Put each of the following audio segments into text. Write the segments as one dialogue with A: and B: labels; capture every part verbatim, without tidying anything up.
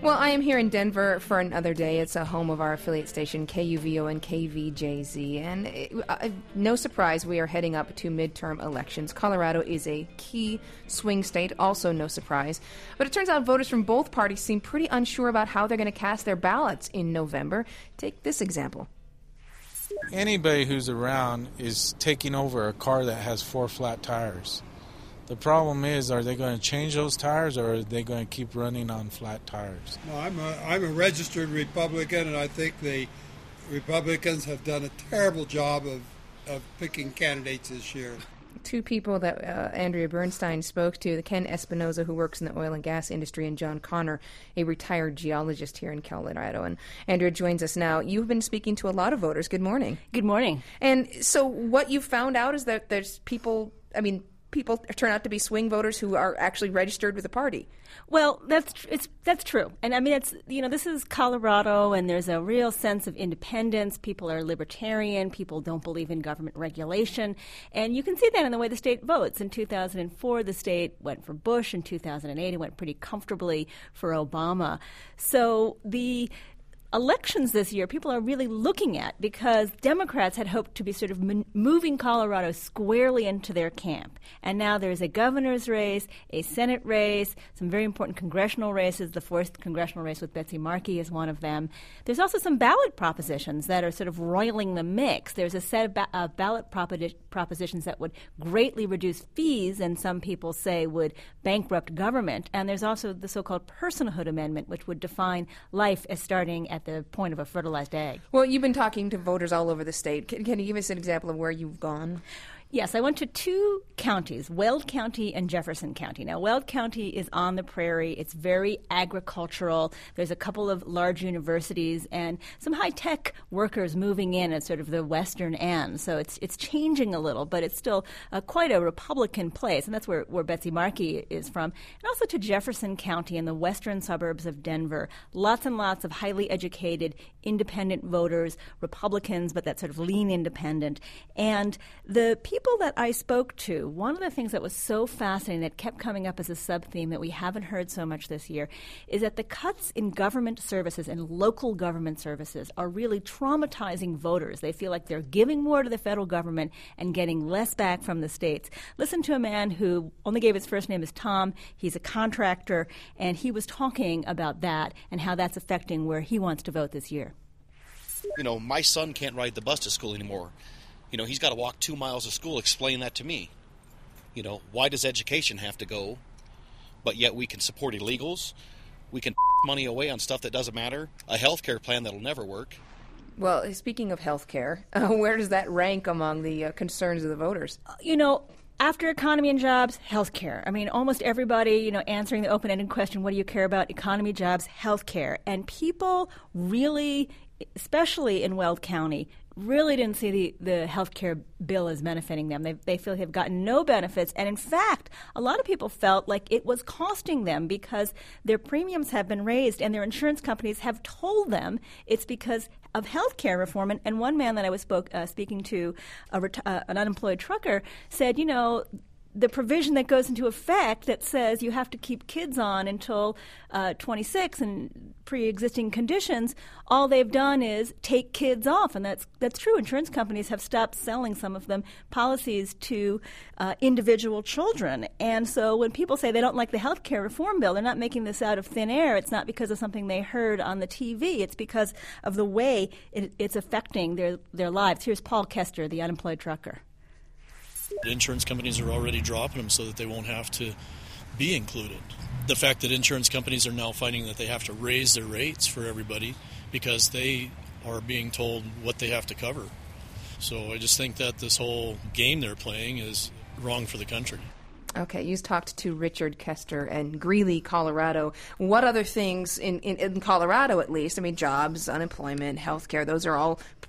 A: Well, I am here in Denver for another day. It's a home of our affiliate station, K U V O and K V J Z. And it, uh, no surprise, we are heading up to midterm elections. Colorado is a key swing state, also no surprise. But it turns out voters from both parties seem pretty unsure about how they're going to cast their ballots in November. Take this example.
B: Anybody who's around is taking over a car that has four flat tires. The problem is, are they going to change those tires, or are they going to keep running on flat tires?
C: No, I'm a, I'm a registered Republican, and I think the Republicans have done a terrible job of, of picking candidates this year.
A: Two people that uh, Andrea Bernstein spoke to, Ken Espinoza, who works in the oil and gas industry, and John Connor, a retired geologist here in Colorado. And Andrea joins us now. You've been speaking to a lot of voters. Good morning.
D: Good morning.
A: And so what you found out is that there's people, I mean, people turn out to be swing voters who are actually registered with the party.
D: Well, that's tr- it's that's true, and I mean it's you know this is Colorado, and there's a real sense of independence. People are libertarian. People don't believe in government regulation, and you can see that in the way the state votes. In two thousand four, the state went for Bush. In two thousand eight, it went pretty comfortably for Obama. So the elections this year, people are really looking at, because Democrats had hoped to be sort of m- moving Colorado squarely into their camp. And now there's a governor's race, a Senate race, some very important congressional races. The fourth congressional race with Betsy Markey is one of them. There's also some ballot propositions that are sort of roiling the mix. There's a set of ba- uh, ballot propos- propositions that would greatly reduce fees, and some people say would bankrupt government. And there's also the so-called personhood amendment, which would define life as starting at the point of a fertilized egg.
A: Well, you've been talking to voters all over the state. Can, can you give us an example of where you've gone?
D: Yes, I went to two counties, Weld County and Jefferson County. Now, Weld County is on the prairie. It's very agricultural. There's a couple of large universities and some high-tech workers moving in at sort of the western end. So it's it's changing a little, but it's still uh, quite a Republican place, and that's where, where Betsy Markey is from. And also to Jefferson County in the western suburbs of Denver. Lots and lots of highly educated, independent voters, Republicans, but that sort of lean independent. And the people that I spoke to, one of the things that was so fascinating that kept coming up as a sub-theme that we haven't heard so much this year is that the cuts in government services and local government services are really traumatizing voters. They feel like they're giving more to the federal government and getting less back from the states. Listen to a man who only gave his first name as Tom. He's a contractor, and he was talking about that and how that's affecting where he wants to vote this year.
E: You know, my son can't ride the bus to school anymore. You know, he's got to walk two miles to school. Explain that to me. You know, why does education have to go, but yet we can support illegals? We can money away on stuff that doesn't matter. A health care plan that'll never work.
A: Well, speaking of health care, uh, where does that rank among the uh, concerns of the voters?
D: Uh, you know, after economy and jobs, health care. I mean, almost everybody, you know, answering the open-ended question, what do you care about? Economy, jobs, health care. And people really, especially in Weld County, really didn't see the, the health care bill as benefiting them. They, they feel they've gotten no benefits. And in fact, a lot of people felt like it was costing them because their premiums have been raised and their insurance companies have told them it's because of health care reform. And, and one man that I was spoke, uh, speaking to, a reti- uh, an unemployed trucker, said, you know, the provision that goes into effect that says you have to keep kids on until uh, twenty-six and pre-existing conditions, all they've done is take kids off. And that's that's true. Insurance companies have stopped selling some of them policies to uh, individual children. And so when people say they don't like the health care reform bill, they're not making this out of thin air. It's not because of something they heard on the T V. It's because of the way it, it's affecting their, their lives. Here's Paul Kester, the unemployed trucker.
F: The insurance companies are already dropping them so that they won't have to be included. The fact that insurance companies are now finding that they have to raise their rates for everybody because they are being told what they have to cover. So I just think that this whole game they're playing is wrong for the country.
A: Okay, you talked to Richard Kester in Greeley, Colorado. What other things in, in, in Colorado, at least, I mean, jobs, unemployment, health care, those are all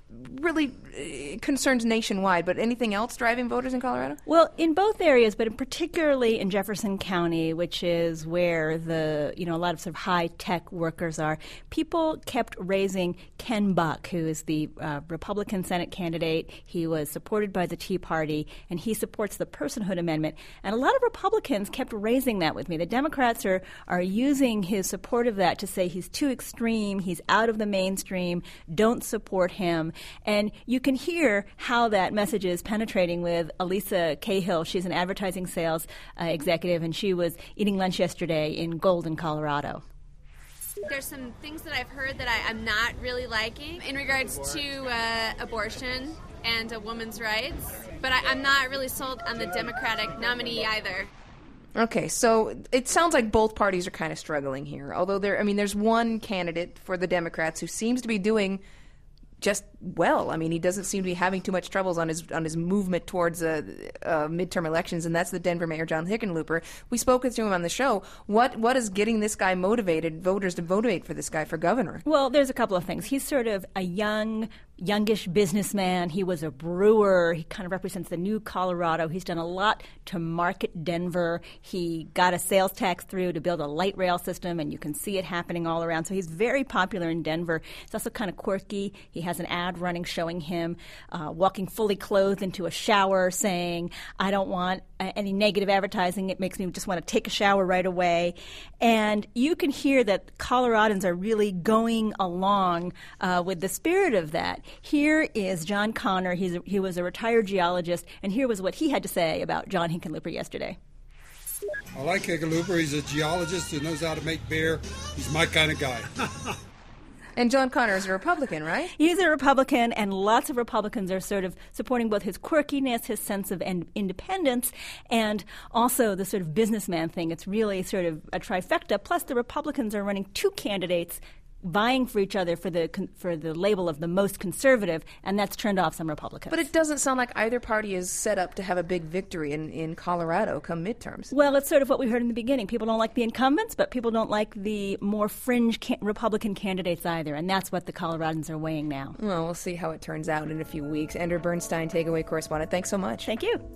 A: really uh, concerns nationwide, but anything else driving voters in Colorado?
D: Well, in both areas, but in particularly in Jefferson County, which is where the you know a lot of sort of high tech workers are, people kept raising Ken Buck, who is the uh, Republican Senate candidate. He was supported by the Tea Party, and he supports the Personhood Amendment. And a lot of Republicans kept raising that with me. The Democrats are are using his support of that to say he's too extreme, he's out of the mainstream, don't support him. And you can hear how that message is penetrating with Elisa Cahill. She's an advertising sales uh, executive, and she was eating lunch yesterday in Golden, Colorado.
G: There's some things that I've heard that I, I'm not really liking in regards to uh, abortion and a woman's rights, but I, I'm not really sold on the Democratic nominee either.
A: Okay, so it sounds like both parties are kind of struggling here. Although there, I mean, there's one candidate for the Democrats who seems to be doing just well. I mean, he doesn't seem to be having too much troubles on his on his movement towards uh, uh, midterm elections, and that's the Denver Mayor John Hickenlooper. We spoke to him on the show. What what is getting this guy motivated, voters to vote for this guy for governor?
D: Well, there's a couple of things. He's sort of a young, youngish businessman. He was a brewer. He kind of represents the new Colorado. He's done a lot to market Denver. He got a sales tax through to build a light rail system, and you can see it happening all around. So he's very popular in Denver. He's also kind of quirky. He has an ad running showing him uh, walking fully clothed into a shower saying, I don't want uh, any negative advertising. It makes me just want to take a shower right away. And you can hear that Coloradans are really going along uh, with the spirit of that. Here is John Connor. He's a, he was a retired geologist, and here was what he had to say about John Hickenlooper yesterday.
C: I like Hickenlooper. He's a geologist who knows how to make beer. He's my kind of guy.
A: And John Connor is a Republican, right?
D: He's a Republican, and lots of Republicans are sort of supporting both his quirkiness, his sense of in- independence, and also the sort of businessman thing. It's really sort of a trifecta. Plus, the Republicans are running two candidates vying for each other for the con- for the label of the most conservative, and that's turned off some Republicans.
A: But it doesn't sound like either party is set up to have a big victory in, in Colorado come midterms.
D: Well, it's sort of what we heard in the beginning. People don't like the incumbents, but people don't like the more fringe ca- Republican candidates either, and that's what the Coloradans are weighing now.
A: Well, we'll see how it turns out in a few weeks. Andrew Bernstein, Takeaway Correspondent, thanks so much.
D: Thank you.